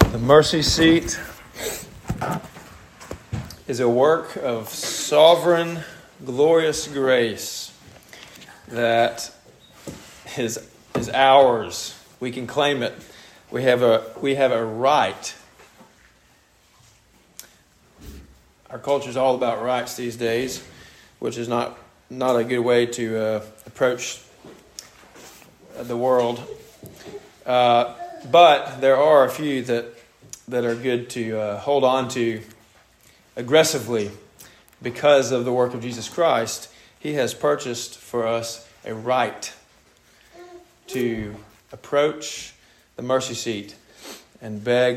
The mercy seat is a work of sovereign, glorious grace that is ours. We can claim it. We have a right. Our culture is all about rights these days, which is not a good way to approach the world. But there are a few that are good to hold on to aggressively because of the work of Jesus Christ. He has purchased for us a right to approach the mercy seat and beg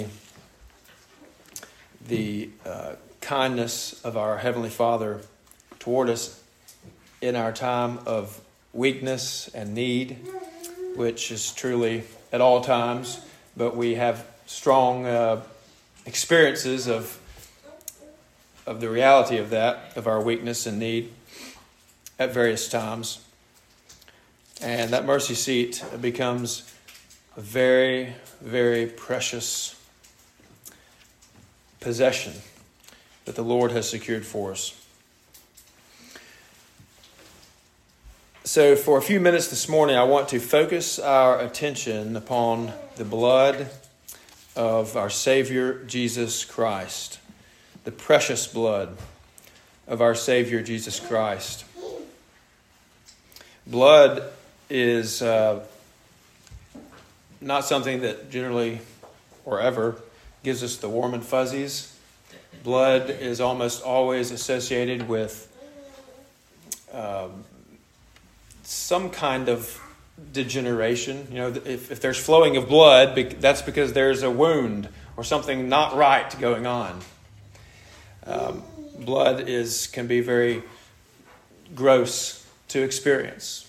the kindness of our Heavenly Father toward us in our time of weakness and need, which is truly at all times, but we have strong experiences of the reality of that, of our weakness and need at various times. And that mercy seat becomes a very, very precious possession that the Lord has secured for us. So for a few minutes this morning, I want to focus our attention upon the blood of our Savior, Jesus Christ. The precious blood of our Savior, Jesus Christ. Blood is not something that generally or ever gives us the warm and fuzzies. Blood is almost always associated with some kind of degeneration. You know, if there's flowing of blood, that's because there's a wound or something not right going on. Blood can be very gross to experience.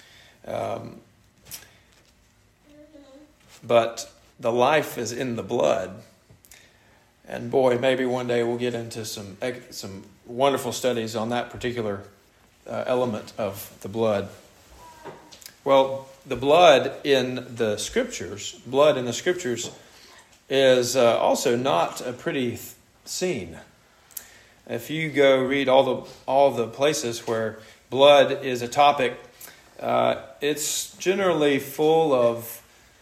But the life is in the blood. And boy, maybe one day we'll get into some wonderful studies on that particular element of the blood. Well, the blood in the Scriptures is also not a pretty scene. If you go read all the places where blood is a topic, it's generally full of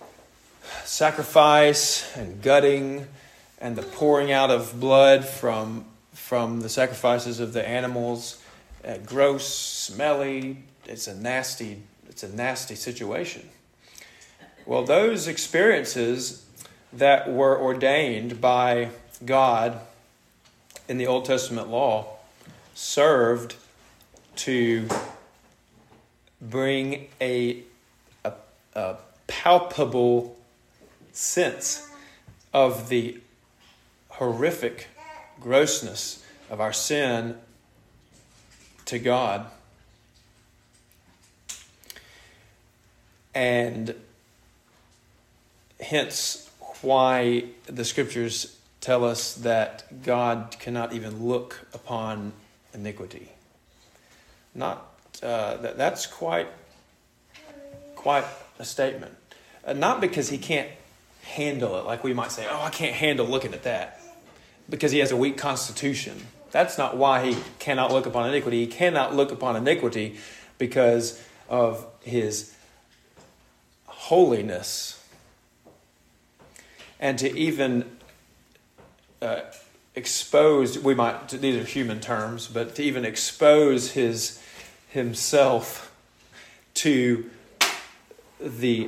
sacrifice and gutting and the pouring out of blood from the sacrifices of the animals. Gross, smelly. It's a nasty situation. Well, those experiences that were ordained by God in the Old Testament law served to bring a palpable sense of the horrific grossness of our sin to God. And hence why the Scriptures tell us that God cannot even look upon iniquity. That's quite a statement. Not because he can't handle it, like we might say, I can't handle looking at that, because he has a weak constitution. That's not why he cannot look upon iniquity. He cannot look upon iniquity because of his holiness. And to even expose, these are human terms, but to even expose himself to the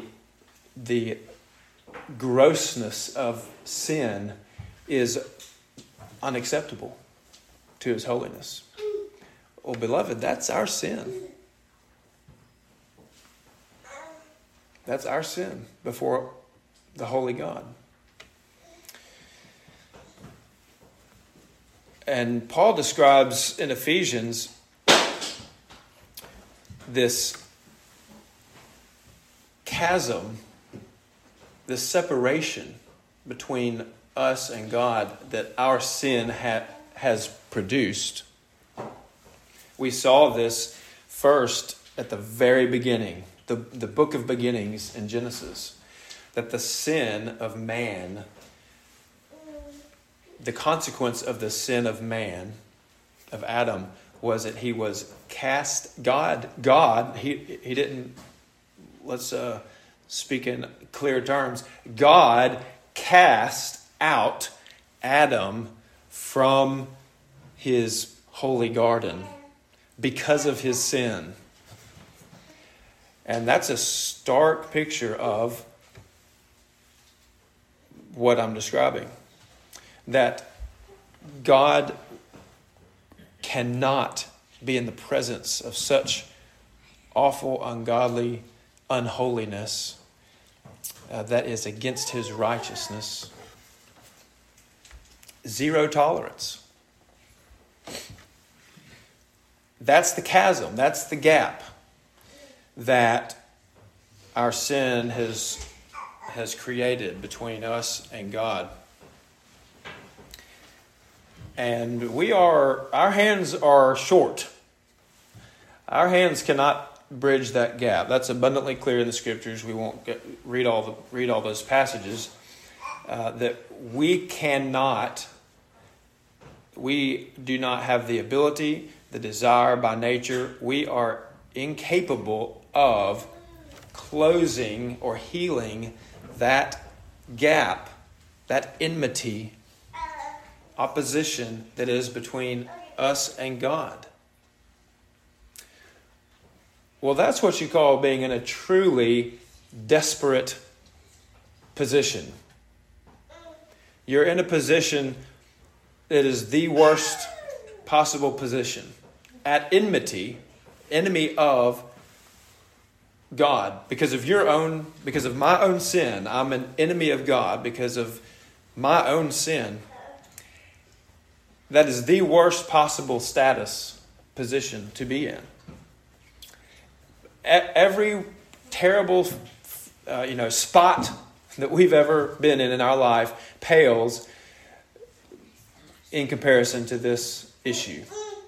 grossness of sin is unacceptable to his holiness. Oh, beloved, that's our sin. That's our sin before the holy God. And Paul describes in Ephesians this chasm, this separation between us and God that our sin has produced. We saw this first at the very beginning, the book of beginnings in Genesis, that the sin of man the consequence of the sin of man, of Adam, was that he was cast. God, he didn't, let's speak in clear terms, God cast out Adam from his holy garden because of his sin. And that's a stark picture of what I'm describing. That God cannot be in the presence of such awful, ungodly unholiness that is against his righteousness. Zero tolerance. That's the chasm. That's the gap that our sin has created between us and God. And our hands are short. Our hands cannot bridge that gap. That's abundantly clear in the Scriptures. We won't read all those passages. That we do not have the ability, the desire by nature. We are incapable of closing or healing that gap, that enmity, opposition that is between us and God. Well, that's what you call being in a truly desperate position. You're in a position that is the worst possible position. At enmity, enemy of God. Because of my own sin, I'm an enemy of God because of my own sin. That is the worst possible position to be in. Every terrible, spot that we've ever been in our life pales in comparison to this issue.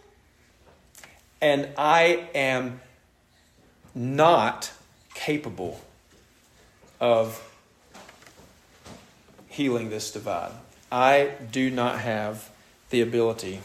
And I am not capable of healing this divide. I do not have the ability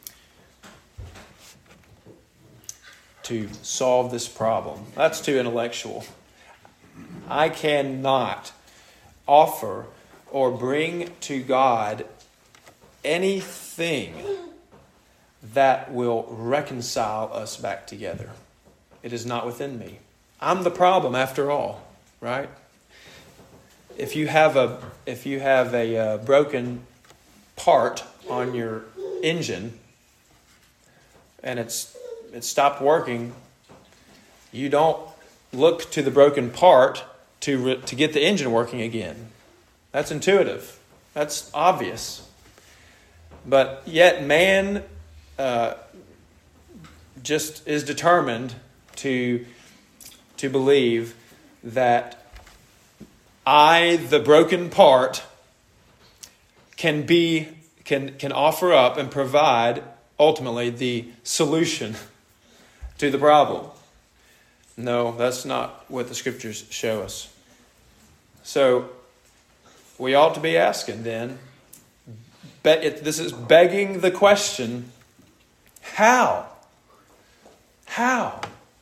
to solve this problem. That's too intellectual. I cannot offer or bring to God anything that will reconcile us back together. It is not within me. I'm the problem after all, right? If you have a broken part on your engine and it stopped working, you don't look to the broken part to get the engine working again. That's intuitive. That's obvious. But yet man just is determined to believe that I, the broken part, can offer up and provide ultimately the solution to the problem. No, that's not what the Scriptures show us. So we ought to be asking then, this is begging the question, how? How?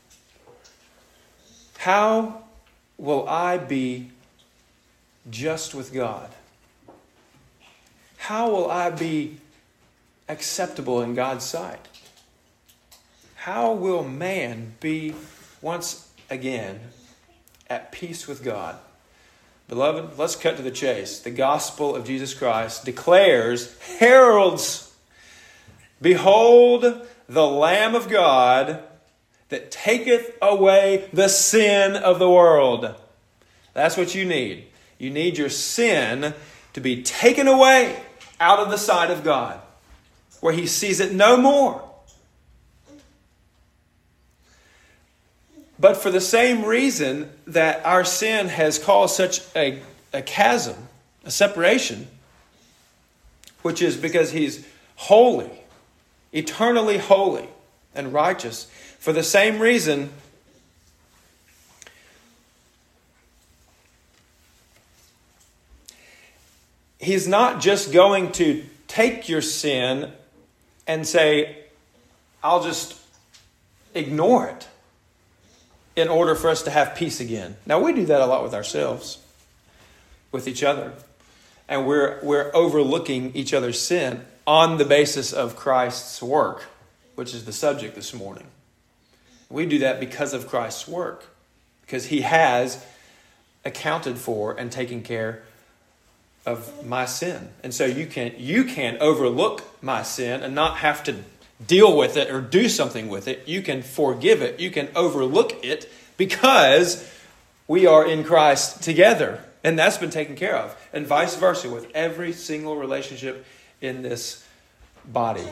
How will I be just with God? How will I be acceptable in God's sight? How will man be once again at peace with God? Beloved, let's cut to the chase. The gospel of Jesus Christ declares, heralds, behold the Lamb of God that taketh away the sin of the world. That's what you need. You need your sin to be taken away out of the sight of God, where He sees it no more. But for the same reason that our sin has caused such a chasm, a separation, which is because He's holy, eternally holy and righteous, for the same reason He's not just going to take your sin and say, I'll just ignore it in order for us to have peace again. Now, we do that a lot with ourselves, with each other. And we're overlooking each other's sin on the basis of Christ's work, which is the subject this morning. We do that because of Christ's work, because he has accounted for and taken care of my sin. And so you can overlook my sin and not have to deal with it or do something with it. You can forgive it. You can overlook it because we are in Christ together. And that's been taken care of. And vice versa with every single relationship in this body.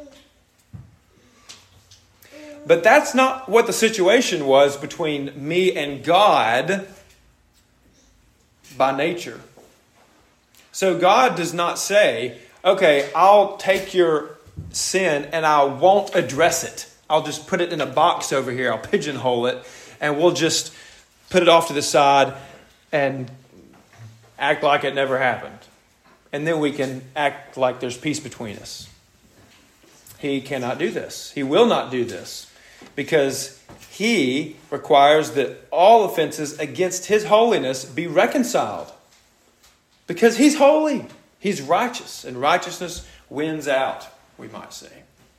But that's not what the situation was between me and God by nature. So God does not say, okay, I'll take your sin and I won't address it. I'll just put it in a box over here. I'll pigeonhole it and we'll just put it off to the side and act like it never happened. And then we can act like there's peace between us. He cannot do this. He will not do this because he requires that all offenses against his holiness be reconciled. Because he's holy. He's righteous. And righteousness wins out, we might say.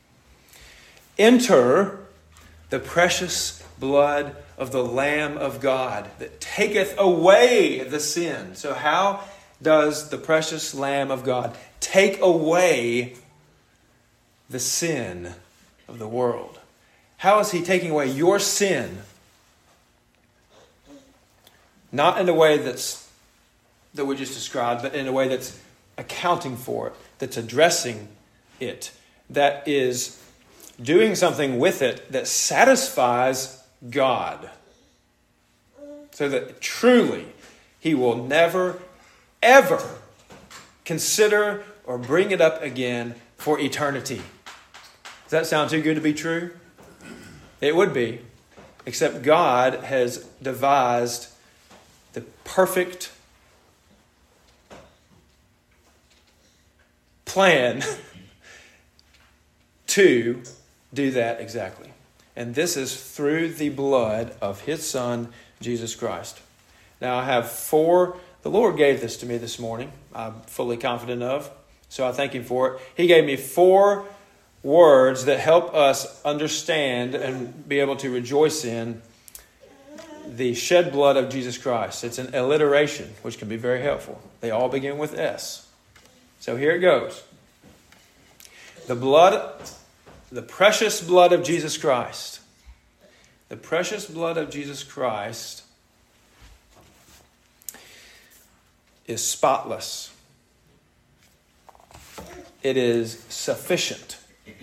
Enter the precious blood of the Lamb of God that taketh away the sin. So how does the precious Lamb of God take away the sin of the world? How is he taking away your sin? Not in a way that we just described, but in a way that's accounting for it, that's addressing it, that is doing something with it that satisfies God. So that truly he will never, ever consider or bring it up again for eternity. Does that sound too good to be true? It would be. Except God has devised the perfect plan to do that exactly. And this is through the blood of his Son, Jesus Christ. Now I have the Lord gave this to me this morning. I'm fully confident of. So I thank him for it. He gave me 4 words that help us understand and be able to rejoice in the shed blood of Jesus Christ. It's an alliteration, which can be very helpful. They all begin with S. So here it goes. The precious blood of Jesus Christ. The precious blood of Jesus Christ is spotless. It is sufficient.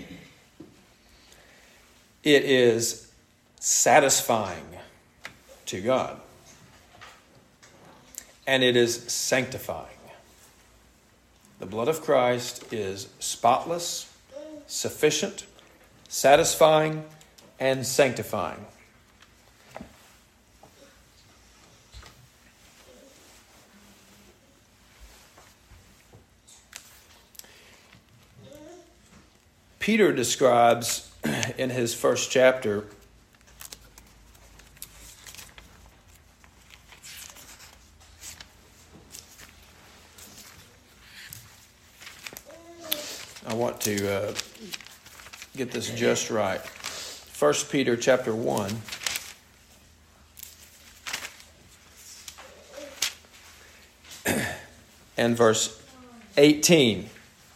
It is satisfying to God. And it is sanctifying. The blood of Christ is spotless, sufficient, satisfying, and sanctifying. Peter describes in his first chapter I want to get this just right. 1 Peter chapter 1. And verse 18.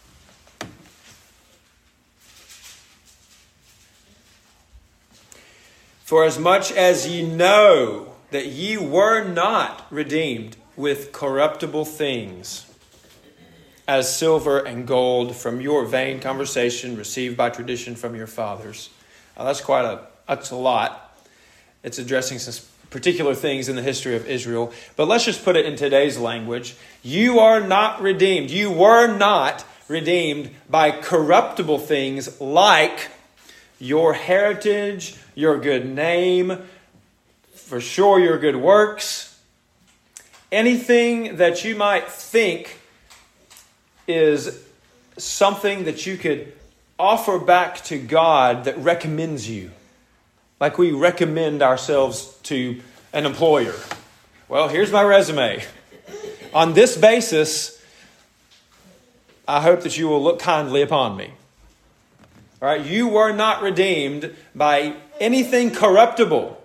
For as much as ye know that ye were not redeemed with corruptible things, as silver and gold from your vain conversation received by tradition from your fathers. Now that's a lot. It's addressing some particular things in the history of Israel. But let's just put it in today's language. You are not redeemed. You were not redeemed by corruptible things like your heritage, your good name, for sure your good works. Anything that you might think is something that you could offer back to God that recommends you. Like we recommend ourselves to an employer. Well, here's my resume. On this basis, I hope that you will look kindly upon me. All right, you were not redeemed by anything corruptible.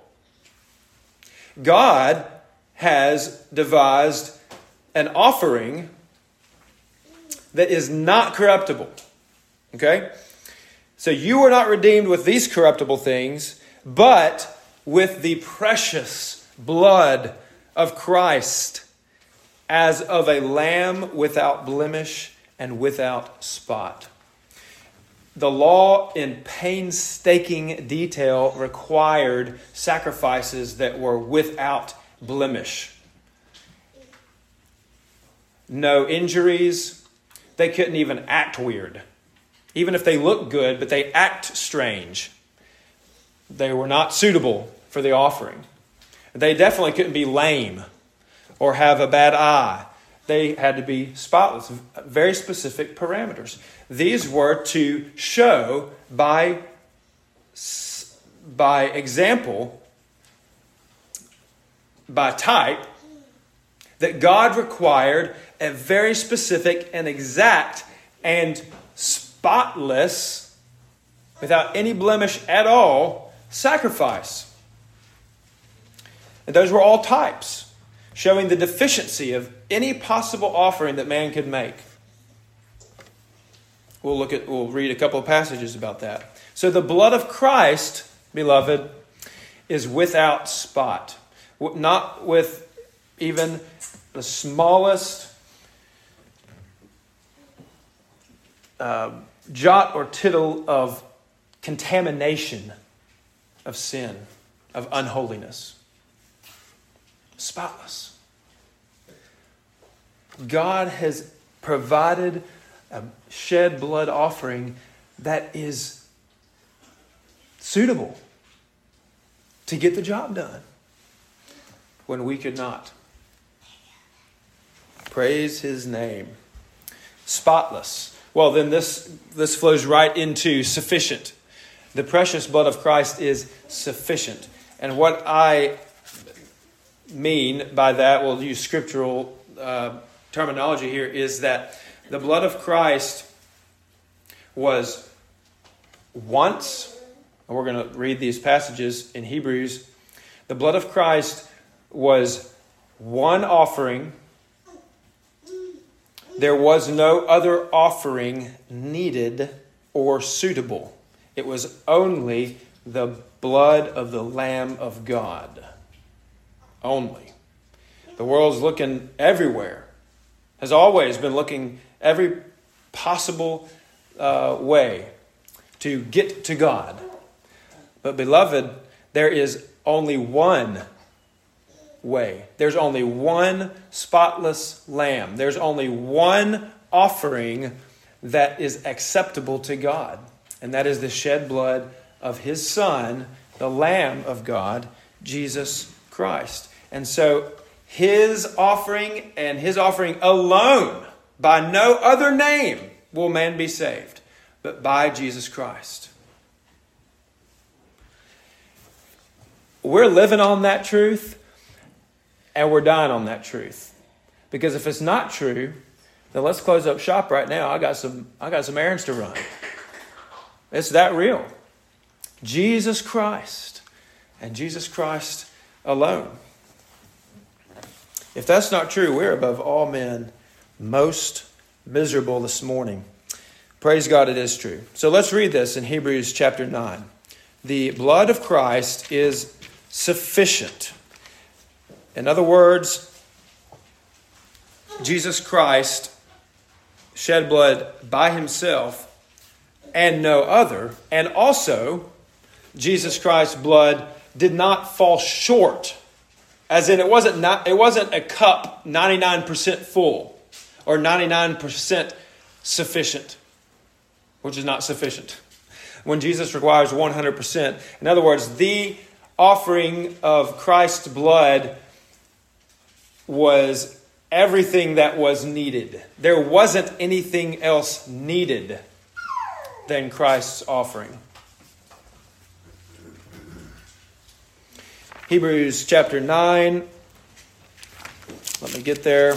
God has devised an offering that is not corruptible. Okay? So you were not redeemed with these corruptible things, but with the precious blood of Christ, as of a lamb without blemish and without spot. The law in painstaking detail required sacrifices that were without blemish. No injuries. They couldn't even act weird. Even if they look good, but they act strange. They were not suitable for the offering. They definitely couldn't be lame or have a bad eye. They had to be spotless, very specific parameters. These were to show by example, by type, that God required a very specific and exact and spotless, without any blemish at all, sacrifice. And those were all types, showing the deficiency of any possible offering that man could make. We'll read a couple of passages about that. So the blood of Christ, beloved, is without spot. Not with even the smallest jot or tittle of contamination of sin, of unholiness. Spotless. God has provided a shed blood offering that is suitable to get the job done when we could not. Praise His name. Spotless. Well, then this flows right into sufficient. The precious blood of Christ is sufficient. And what I mean by that, we'll use scriptural terminology here, is that the blood of Christ was once, and we're going to read these passages in Hebrews, the blood of Christ was one offering. There was no other offering needed or suitable. It was only the blood of the Lamb of God. Only. The world's looking everywhere. Has always been looking every possible way to get to God. But beloved, there is only one way. There's only one spotless lamb. There's only one offering that is acceptable to God. And that is the shed blood of His Son, the Lamb of God, Jesus Christ. And so His offering and His offering alone, by no other name will man be saved, but by Jesus Christ. We're living on that truth, and we're dying on that truth. Because if it's not true, then let's close up shop right now. I got some errands to run. It's that real. Jesus Christ and Jesus Christ alone. If that's not true, we're above all men most miserable this morning. Praise God, it is true. So let's read this in Hebrews chapter 9. The blood of Christ is sufficient. In other words, Jesus Christ shed blood by Himself and no other. And also, Jesus Christ's blood did not fall short. As in, it wasn't a cup 99% full or 99% sufficient, which is not sufficient. When Jesus requires 100%. In other words, the offering of Christ's blood was everything that was needed. There wasn't anything else needed than Christ's offering. Hebrews chapter 9. Let me get there.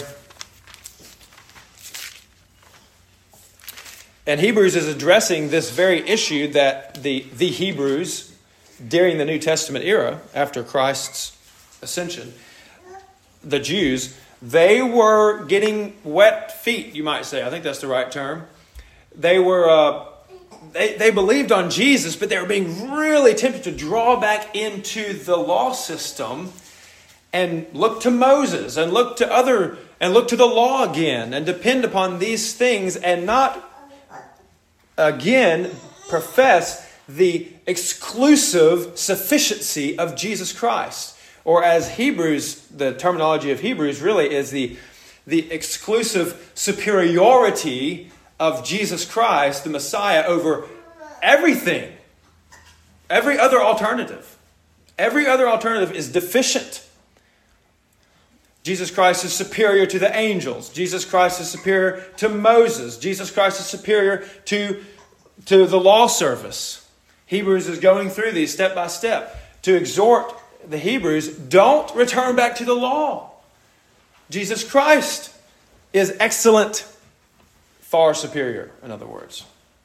And Hebrews is addressing this very issue that the Hebrews, during the New Testament era, after Christ's ascension, the Jews, they were getting wet feet, you might say. I think that's the right term. They were they believed on Jesus, but they were being really tempted to draw back into the law system and look to Moses and look to the law again and depend upon these things and not again profess the exclusive sufficiency of Jesus Christ. Or as Hebrews, the terminology of Hebrews really is the exclusive superiority of Jesus Christ, the Messiah, over everything. Every other alternative. Every other alternative is deficient. Jesus Christ is superior to the angels. Jesus Christ is superior to Moses. Jesus Christ is superior to the law service. Hebrews is going through these step by step to exhort the Hebrews, don't return back to the law. Jesus Christ is excellent, far superior, in other words.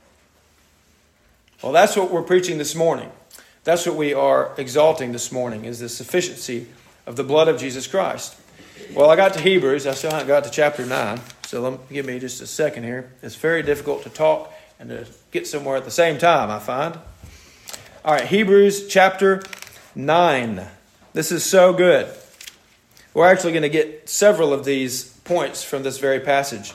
Well, that's what we're preaching this morning. That's what we are exalting this morning, is the sufficiency of the blood of Jesus Christ. Well, I got to Hebrews. I still haven't got to chapter 9. So give me just a second here. It's very difficult to talk and to get somewhere at the same time, I find. All right, Hebrews chapter 9. This is so good. We're actually going to get several of these points from this very passage.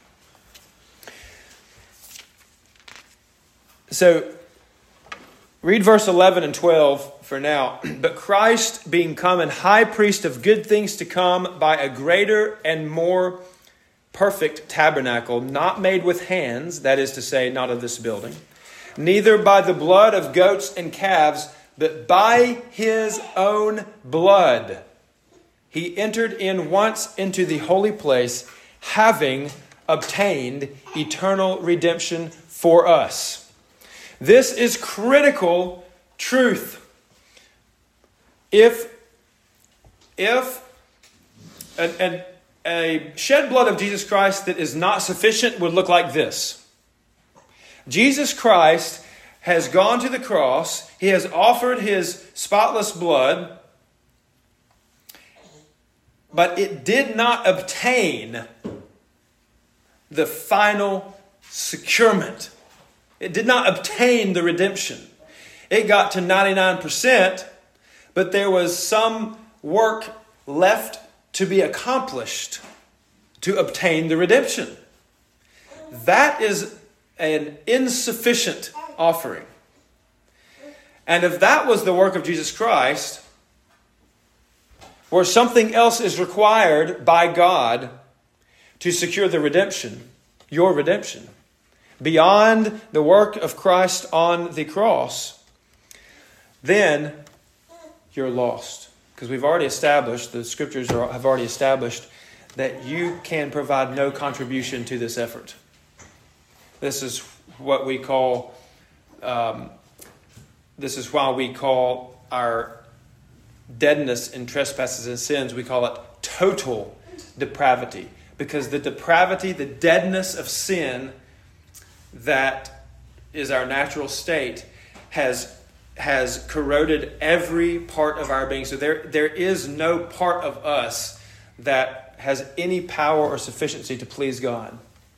So, read verse 11 and 12 for now. But Christ, being come an high priest of good things to come, by a greater and more perfect tabernacle, not made with hands, that is to say, not of this building, neither by the blood of goats and calves, but by his own blood, he entered in once into the holy place, having obtained eternal redemption for us. This is critical truth. If a shed blood of Jesus Christ that is not sufficient would look like this. Jesus Christ has gone to the cross. He has offered his spotless blood, but it did not obtain the final securement. It did not obtain the redemption. It got to 99%, but there was some work left to be accomplished to obtain the redemption. That is an insufficient offering. And if that was the work of Jesus Christ, or something else is required by God to secure the redemption, your redemption, beyond the work of Christ on the cross, then you're lost. Because we've already established, the scriptures have already established, that you can provide no contribution to this effort. This is what we call, this is why we call our deadness in trespasses and sins, we call it total depravity. Because the depravity, the deadness of sin that is our natural state has corroded every part of our being. So there is no part of us that has any power or sufficiency to please God.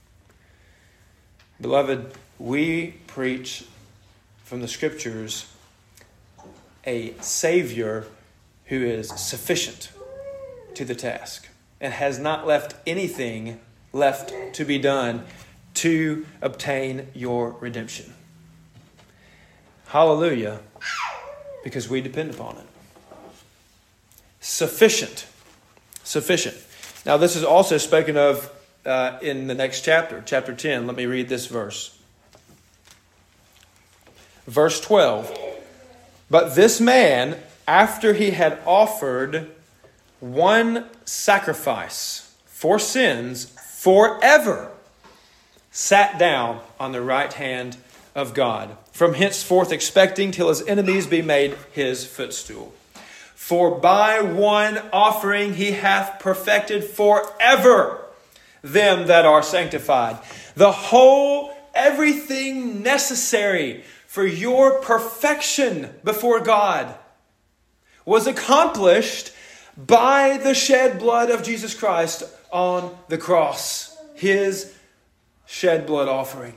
Beloved, we preach from the Scriptures a Savior who is sufficient to the task and has not left anything left to be done to obtain your redemption. Hallelujah, because we depend upon it. Sufficient. Sufficient. Now, this is also spoken of in the next chapter, chapter 10. Let me read this verse. Verse 12. But this man, after he had offered one sacrifice for sins forever, sat down on the right hand of God, from henceforth expecting till his enemies be made his footstool. For by one offering he hath perfected forever them that are sanctified. The whole, everything necessary for your perfection before God was accomplished by the shed blood of Jesus Christ on the cross. His shed blood offering.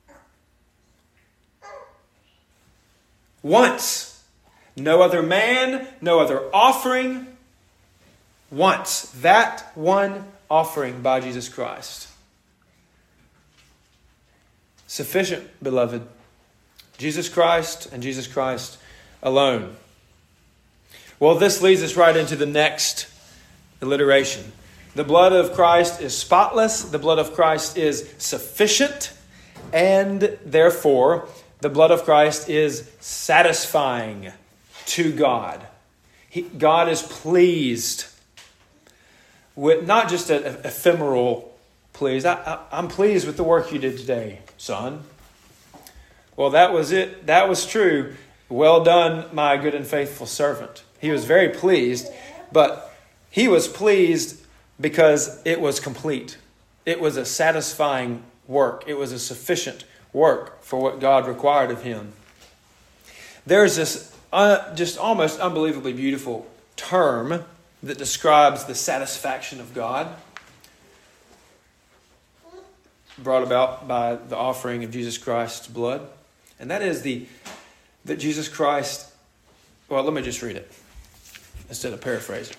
Once. No other man, no other offering. Once. That one offering by Jesus Christ. Sufficient, beloved. Jesus Christ and Jesus Christ alone. Well, this leads us right into the next alliteration. The blood of Christ is spotless. The blood of Christ is sufficient. And therefore, the blood of Christ is satisfying to God. God is pleased with not just an ephemeral please. I'm pleased with the work you did today, son. Well, that was it. That was true. Well done, my good and faithful servant. He was very pleased, but he was pleased because it was complete. It was a satisfying work. It was a sufficient work for what God required of him. There's this just almost unbelievably beautiful term that describes the satisfaction of God, brought about by the offering of Jesus Christ's blood. And that is that Jesus Christ, well, let me just read it instead of paraphrasing.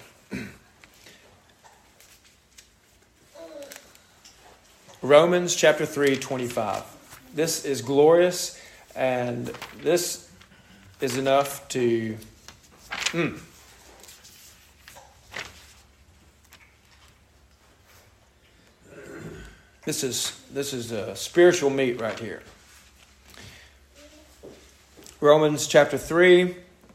Romans chapter 3:25. This is glorious, and this is enough to This is a spiritual meat right here. Romans chapter 3.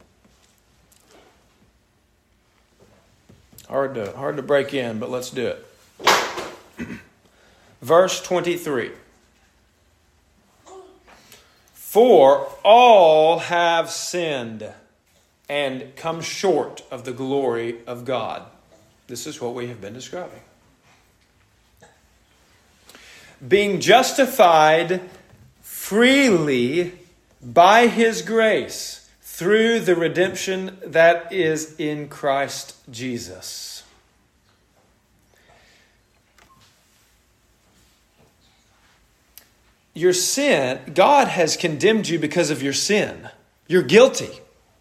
Hard to break in, but let's do it. Verse 23. For all have sinned and come short of the glory of God. This is what we have been describing. Being justified freely by his grace through the redemption that is in Christ Jesus. Your sin, God has condemned you because of your sin. You're guilty.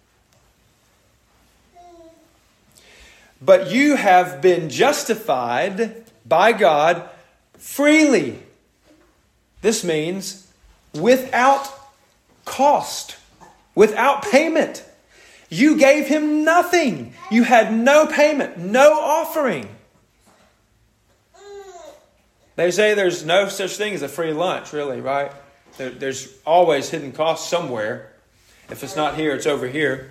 But you have been justified by God freely. This means without cost, without payment. You gave him nothing. You had no payment, no offering. They say there's no such thing as a free lunch, really, right? There's always hidden costs somewhere. If it's not here, it's over here.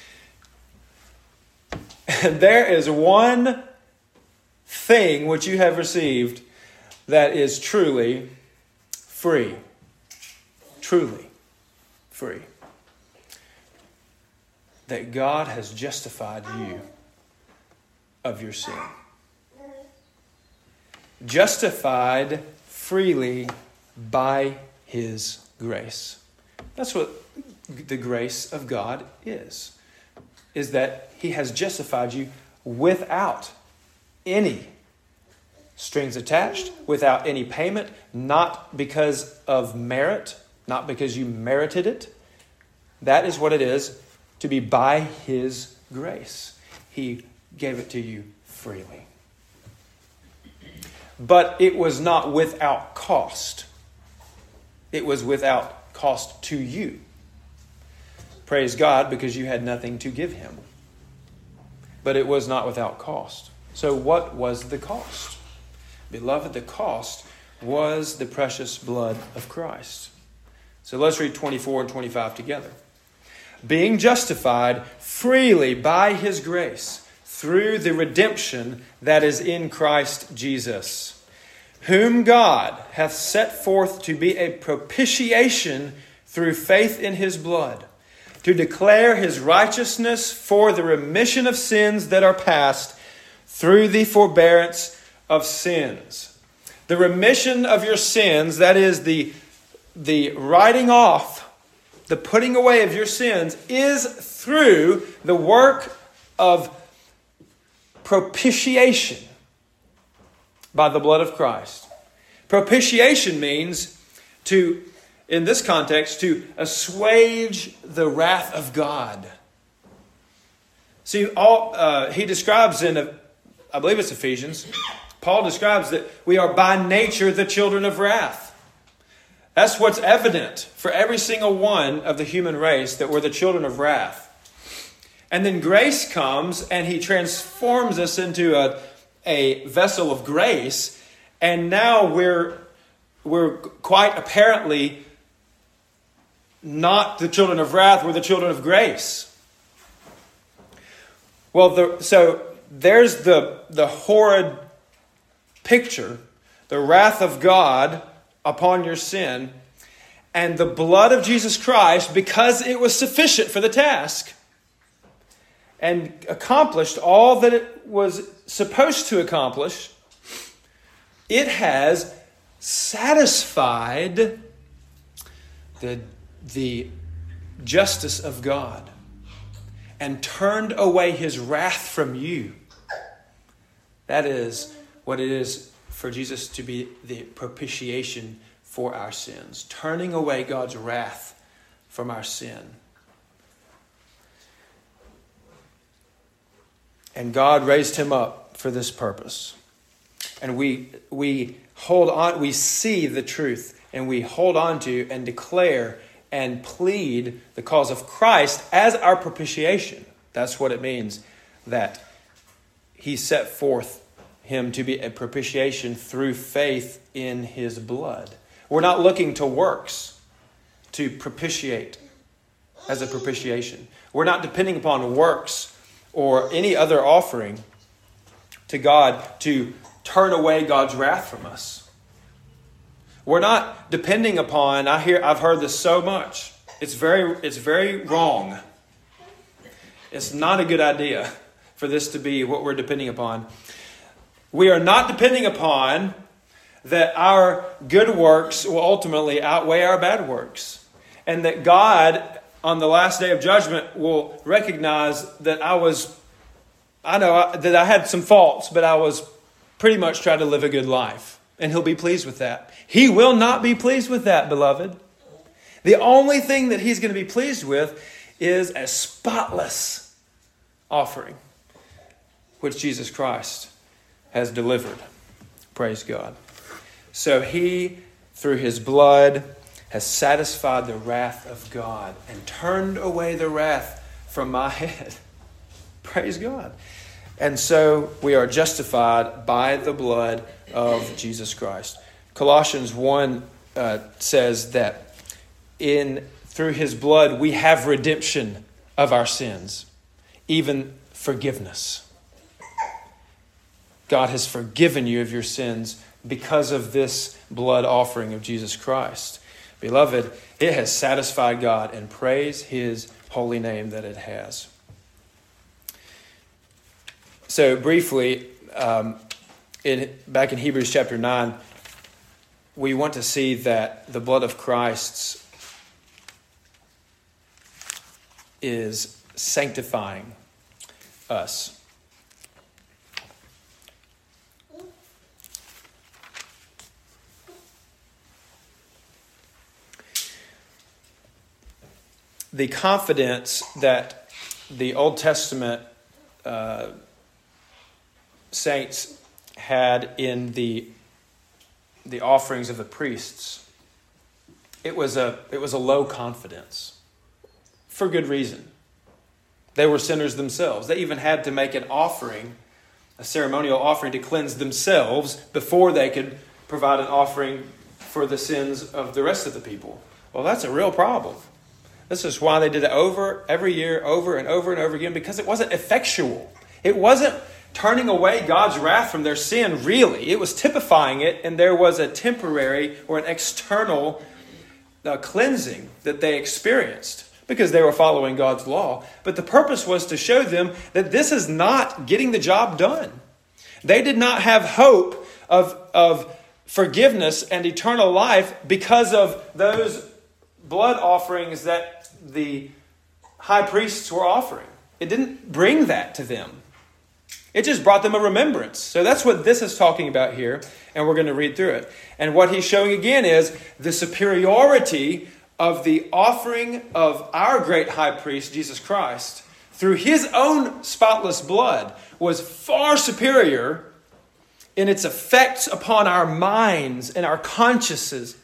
And there is one thing which you have received that is truly free. Truly free. That God has justified you of your sin. Justified freely by his grace. That's what the grace of God is that he has justified you without any strings attached, without any payment, not because of merit, not because you merited it. That is what it is to be by his grace. He gave it to you freely. But it was not without cost. It was without cost to you. Praise God, because you had nothing to give him. But it was not without cost. So what was the cost? Beloved, the cost was the precious blood of Christ. So let's read 24 and 25 together. Being justified freely by his grace through the redemption that is in Christ Jesus, whom God hath set forth to be a propitiation through faith in his blood, to declare his righteousness for the remission of sins that are past, through the forbearance of sins. The remission of your sins, that is the writing off, the putting away of your sins, is through the work of propitiation by the blood of Christ. Propitiation means to, in this context, to assuage the wrath of God. See, he describes in, I believe it's Ephesians, Paul describes that we are by nature the children of wrath. That's what's evident for every single one of the human race, that we're the children of wrath. And then grace comes and he transforms us into a vessel of grace. And now we're quite apparently not the children of wrath, we're the children of grace. Well, so there's the horrid picture, the wrath of God upon your sin, and the blood of Jesus Christ, because it was sufficient for the task and accomplished all that it was supposed to accomplish. It has satisfied the justice of God and turned away his wrath from you. That is what it is for Jesus to be the propitiation for our sins, turning away God's wrath from our sin. And God raised him up for this purpose. And we hold on, we see the truth, and we hold on to and declare and plead the cause of Christ as our propitiation. That's what it means that he set forth him to be a propitiation through faith in his blood. We're not looking to works to propitiate as a propitiation. We're not depending upon works or any other offering to God to turn away God's wrath from us. We're not depending upon, I've heard this so much. It's very wrong. It's not a good idea for this to be what we're depending upon. We are not depending upon that our good works will ultimately outweigh our bad works. And that God, on the last day of judgment, will recognize that I know that I had some faults, but I was pretty much trying to live a good life. And he'll be pleased with that. He will not be pleased with that, beloved. The only thing that he's going to be pleased with is a spotless offering, which Jesus Christ has delivered. Praise God. So he, through his blood, has satisfied the wrath of God and turned away the wrath from my head. Praise God. And so we are justified by the blood of Jesus Christ. Colossians 1 says that through his blood we have redemption of our sins, even forgiveness. God has forgiven you of your sins because of this blood offering of Jesus Christ. Beloved, it has satisfied God, and praise his holy name that it has. So briefly, back in Hebrews chapter 9, we want to see that the blood of Christ is sanctifying us. The confidence that the Old Testament saints had in the offerings of the priests, it was a low confidence for good reason. They were sinners themselves. They even had to make an offering, a ceremonial offering, to cleanse themselves before they could provide an offering for the sins of the rest of the people. Well, that's a real problem. This is why they did it every year, over and over and over again, because it wasn't effectual. It wasn't turning away God's wrath from their sin, really. It was typifying it, and there was a temporary or an external cleansing that they experienced because they were following God's law. But the purpose was to show them that this is not getting the job done. They did not have hope of forgiveness and eternal life because of those blood offerings that the high priests were offering. It didn't bring that to them. It just brought them a remembrance. So that's what this is talking about here, and we're going to read through it. And what he's showing again is the superiority of the offering of our great high priest, Jesus Christ, through his own spotless blood, was far superior in its effects upon our minds and our consciences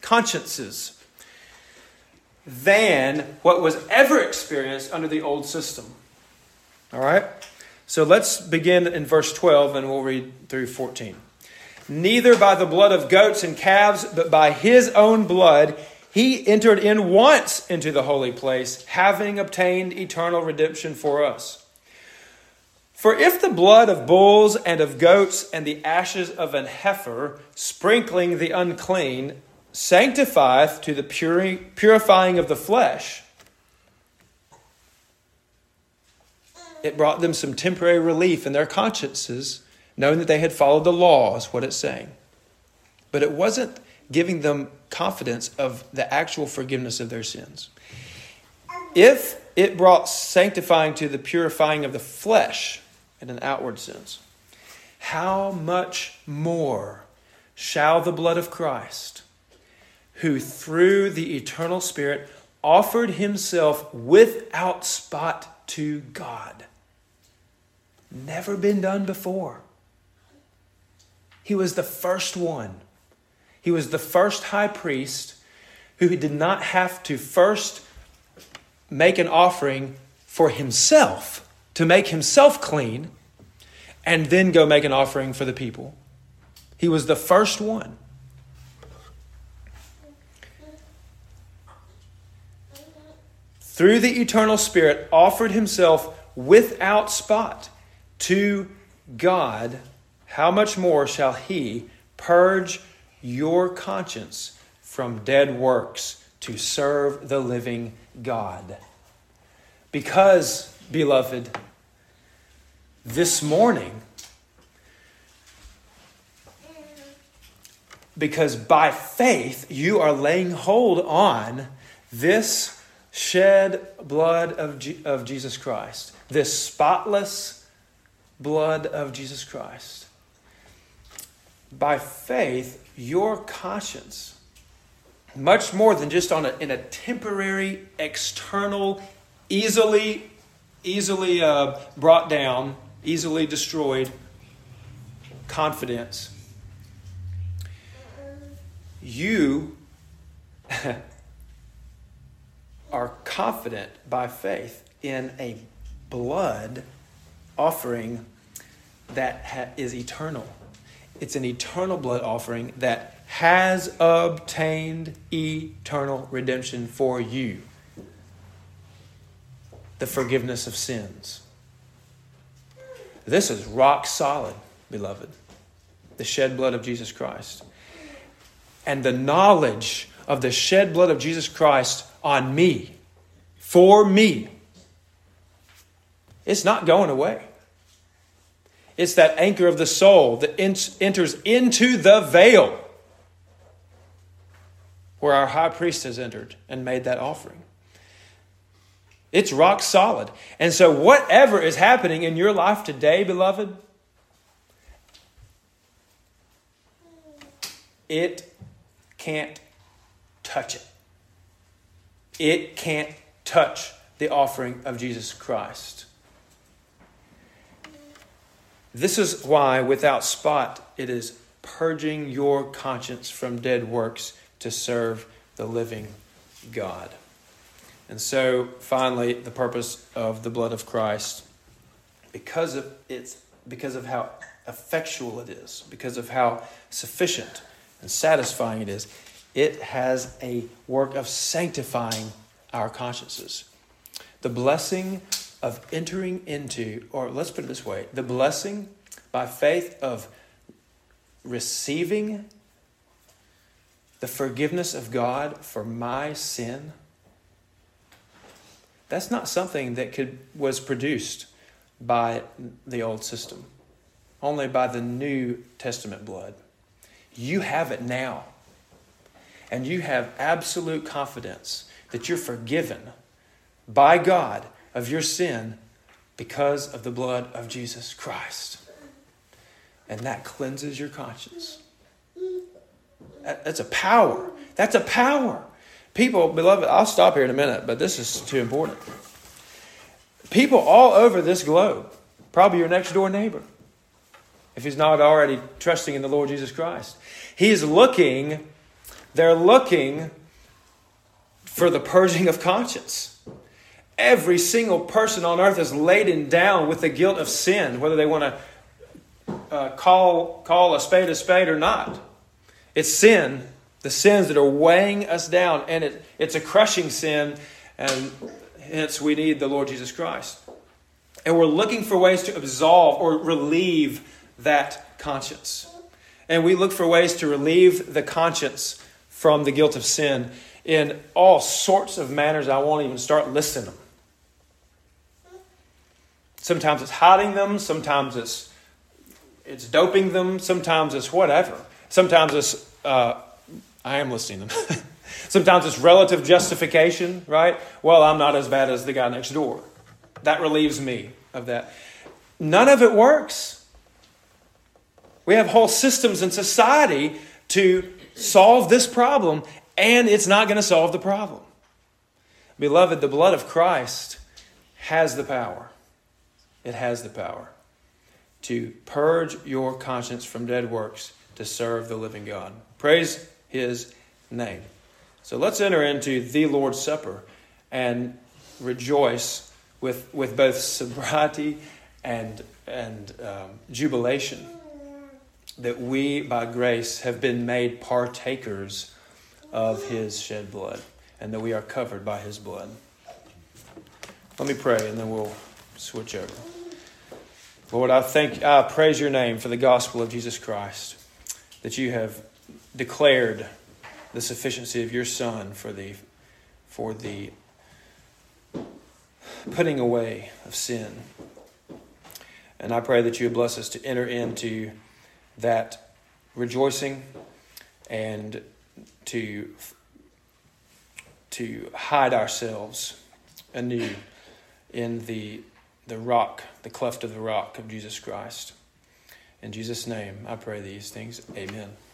than what was ever experienced under the old system. All right? So let's begin in verse 12 and we'll read through 14. Neither by the blood of goats and calves, but by his own blood, he entered in once into the holy place, having obtained eternal redemption for us. For if the blood of bulls and of goats and the ashes of an heifer, sprinkling the unclean, sanctifieth to the purifying of the flesh, it brought them some temporary relief in their consciences, knowing that they had followed the law, is what it's saying. But it wasn't giving them confidence of the actual forgiveness of their sins. If it brought sanctifying to the purifying of the flesh in an outward sense, how much more shall the blood of Christ, who through the eternal Spirit offered himself without spot to God. Never been done before. He was the first one. He was the first high priest who did not have to first make an offering for himself to make himself clean and then go make an offering for the people. He was the first one. Through the eternal Spirit, offered himself without spot to God. How much more shall he purge your conscience from dead works to serve the living God? Because, beloved, this morning, because by faith you are laying hold on this shed blood of Jesus Christ, this spotless blood of Jesus Christ. By faith, your conscience, much more than just in a temporary, external, easily brought down, easily destroyed confidence, you are confident by faith in a blood offering that is eternal. It's an eternal blood offering that has obtained eternal redemption for you. The forgiveness of sins. This is rock solid, beloved. The shed blood of Jesus Christ. And the knowledge of the shed blood of Jesus Christ on me, for me, it's not going away. It's that anchor of the soul that enters into the veil where our high priest has entered and made that offering. It's rock solid. And so whatever is happening in your life today, beloved, it can't touch it. It can't touch the offering of Jesus Christ. This is why, without spot, it is purging your conscience from dead works to serve the living God. And so, finally, the purpose of the blood of Christ, because of how effectual it is, because of how sufficient and satisfying it is, it has a work of sanctifying our consciences. The blessing of entering into, or let's put it this way, the blessing by faith of receiving the forgiveness of God for my sin, that's not something that was produced by the old system, only by the New Testament blood. You have it now. And you have absolute confidence that you're forgiven by God of your sin because of the blood of Jesus Christ. And that cleanses your conscience. That's a power. That's a power. People, beloved, I'll stop here in a minute, but this is too important. People all over this globe, probably your next door neighbor, if he's not already trusting in the Lord Jesus Christ, they're looking for the purging of conscience. Every single person on earth is laden down with the guilt of sin, whether they want to call a spade or not. It's sin, the sins that are weighing us down, and it's a crushing sin, and hence we need the Lord Jesus Christ. And we're looking for ways to absolve or relieve that conscience. And we look for ways to relieve the conscience from the guilt of sin in all sorts of manners. I won't even start listing them. Sometimes it's hiding them. Sometimes it's doping them. Sometimes it's whatever. Sometimes it's, I am listing them. Sometimes it's relative justification, right? Well, I'm not as bad as the guy next door. That relieves me of that. None of it works. We have whole systems in society to solve this problem, and it's not going to solve the problem. Beloved, the blood of Christ has the power. It has the power to purge your conscience from dead works to serve the living God. Praise His name. So let's enter into the Lord's Supper and rejoice with both sobriety and jubilation that we, by grace, have been made partakers of His shed blood, and that we are covered by His blood. Let me pray, and then we'll switch over. Lord, I praise your name for the gospel of Jesus Christ, that you have declared the sufficiency of your Son for the putting away of sin. And I pray that you would bless us to enter into that rejoicing and to hide ourselves anew in the rock, the cleft of the rock of Jesus Christ. In Jesus' name, I pray these things. Amen.